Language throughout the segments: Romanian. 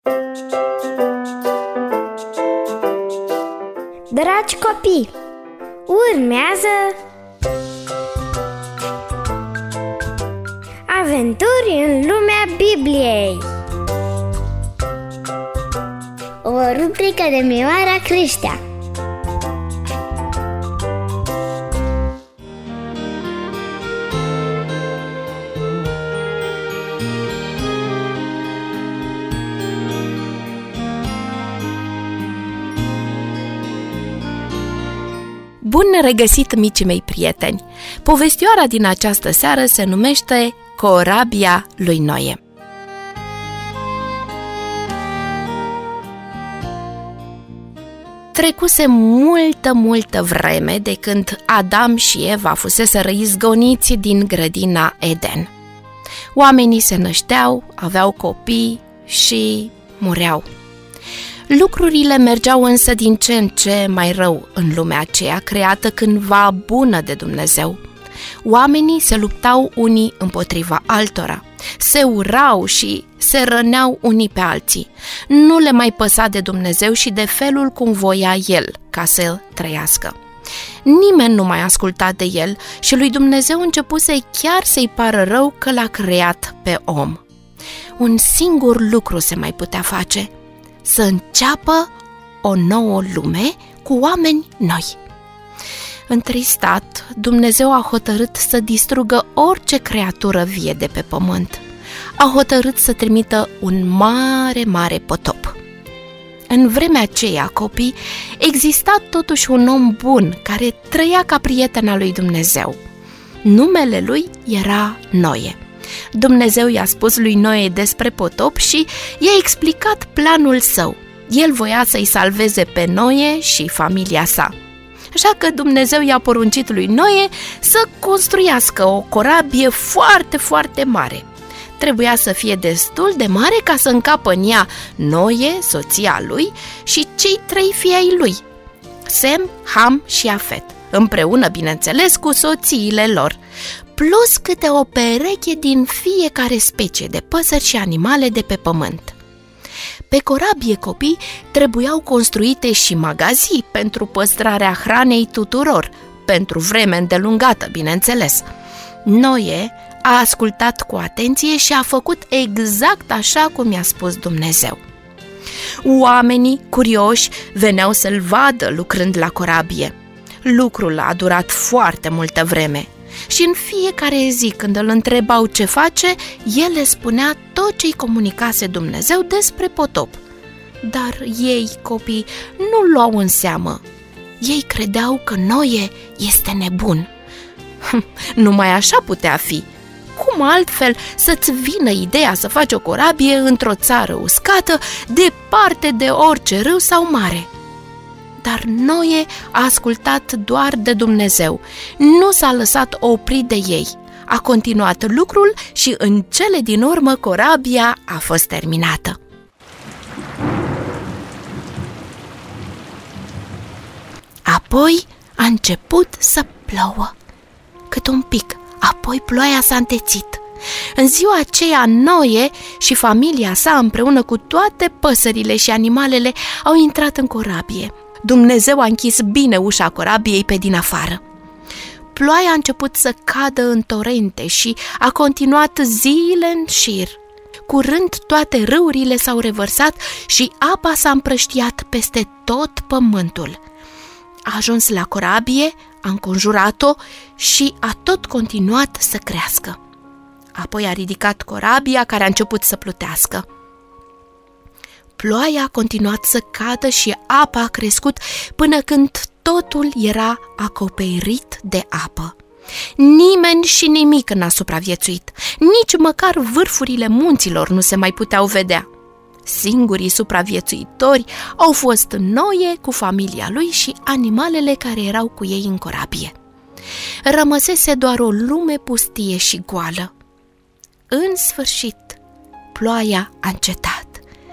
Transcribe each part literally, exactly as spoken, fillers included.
Dragi copii, urmează Aventuri în lumea Bibliei, o rubrică de Mioara Creștea. Bun regăsit, micii mei prieteni! Povestioara din această seară se numește Corabia lui Noe. Trecuse multă, multă vreme de când Adam și Eva fuseseră izgoniți din grădina Eden. Oamenii se nășteau, aveau copii și mureau. Lucrurile mergeau însă din ce în ce mai rău în lumea aceea creată cândva bună de Dumnezeu. Oamenii se luptau unii împotriva altora, se urau și se răneau unii pe alții. Nu le mai păsa de Dumnezeu și de felul cum voia El ca să trăiască. Nimeni nu mai asculta de El și lui Dumnezeu începuse chiar să-i pară rău că l-a creat pe om. Un singur lucru se mai putea face: să înceapă o nouă lume cu oameni noi. Întristat, Dumnezeu a hotărât să distrugă orice creatură vie de pe pământ. A hotărât să trimită un mare, mare potop. În vremea aceea, copii, exista totuși un om bun care trăia ca prieten al lui Dumnezeu. Numele lui era Noe. Dumnezeu i-a spus lui Noe despre potop și i-a explicat planul său. El voia să-i salveze pe Noe și familia sa. Așa că Dumnezeu i-a poruncit lui Noe să construiască o corabie foarte, foarte mare. Trebuia să fie destul de mare ca să încapă în ea Noe, soția lui, și cei trei fii ai lui, Sem, Ham și Afet, împreună, bineînțeles, cu soțiile lor, plus câte o pereche din fiecare specie de păsări și animale de pe pământ. Pe corabie, copii, trebuiau construite și magazii pentru păstrarea hranei tuturor, pentru vreme îndelungată, bineînțeles. Noe a ascultat cu atenție și a făcut exact așa cum i-a spus Dumnezeu. Oamenii, curioși, veneau să-l vadă lucrând la corabie. Lucrul a durat foarte multă vreme și în fiecare zi când îl întrebau ce face, el le spunea tot ce-i comunicase Dumnezeu despre potop. Dar ei, copii, nu luau în seamă. Ei credeau că Noe este nebun. Numai așa putea fi. Cum altfel să-ți vină ideea să faci o corabie într-o țară uscată, departe de orice râu sau mare? Dar Noe a ascultat doar de Dumnezeu, nu s-a lăsat oprit de ei. A continuat lucrul și în cele din urmă corabia a fost terminată. Apoi a început să plouă. Cât un pic, apoi ploaia s-a întețit. În ziua aceea, Noe și familia sa, împreună cu toate păsările și animalele, au intrat în corabie. Dumnezeu a închis bine ușa corabiei pe din afară. Ploaia a început să cadă în torente și a continuat zile în șir. Curând toate râurile s-au revărsat și apa s-a împrăștiat peste tot pământul. A ajuns la corabie, a înconjurat-o și a tot continuat să crească. Apoi a ridicat corabia, care a început să plutească. Ploaia a continuat să cadă și apa a crescut până când totul era acoperit de apă. Nimeni și nimic n-a supraviețuit, nici măcar vârfurile munților nu se mai puteau vedea. Singurii supraviețuitori au fost Noe cu familia lui și animalele care erau cu ei în corabie. Rămăsese doar o lume pustie și goală. În sfârșit, ploaia a încetat.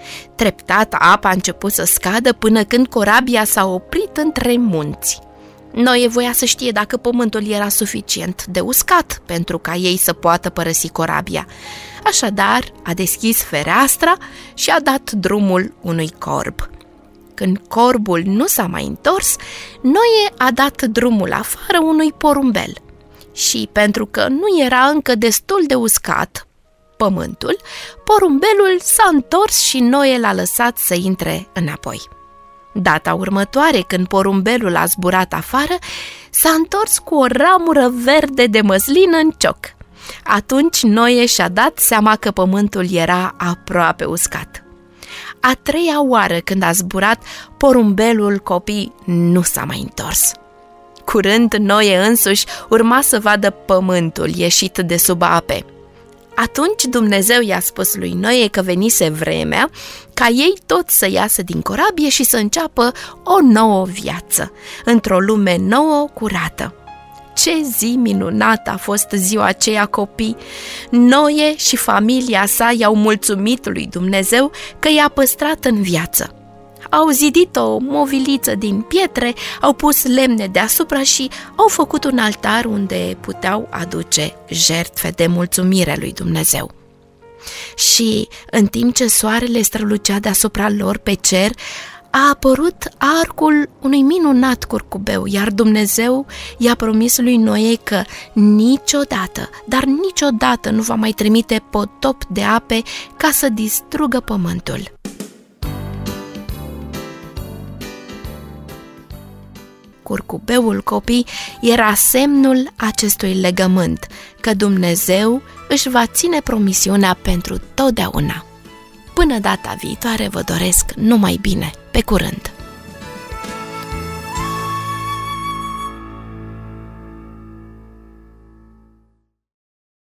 Treptat, apa a început să scadă până când corabia s-a oprit între munți. Noe voia să știe dacă pământul era suficient de uscat pentru ca ei să poată părăsi corabia. Așadar, a deschis fereastra și a dat drumul unui corb. Când corbul nu s-a mai întors, Noe a dat drumul afară unui porumbel. Și pentru că nu era încă destul de uscat pământul, porumbelul s-a întors și Noe l-a lăsat să intre înapoi. Data următoare, când porumbelul a zburat afară, s-a întors cu o ramură verde de măslină în cioc. Atunci Noe și-a dat seama că pământul era aproape uscat. A treia oară când a zburat, porumbelul copii nu s-a mai întors. Curând, Noe însuși urma să vadă pământul ieșit de sub ape. Atunci Dumnezeu i-a spus lui Noe că venise vremea ca ei toți să iasă din corabie și să înceapă o nouă viață, într-o lume nouă, curată. Ce zi minunată a fost ziua aceea, copii! Noe și familia sa i-au mulțumit lui Dumnezeu că i-a păstrat în viață. Au zidit o moviliță din pietre, au pus lemne deasupra și au făcut un altar unde puteau aduce jertfe de mulțumire lui Dumnezeu. Și în timp ce soarele strălucea deasupra lor pe cer, a apărut arcul unui minunat curcubeu, iar Dumnezeu i-a promis lui Noe că niciodată, dar niciodată nu va mai trimite potop de ape ca să distrugă pământul. Curcubeul, copii, era semnul acestui legământ, că Dumnezeu își va ține promisiunea pentru totdeauna. Până data viitoare vă doresc numai bine. Pe curând!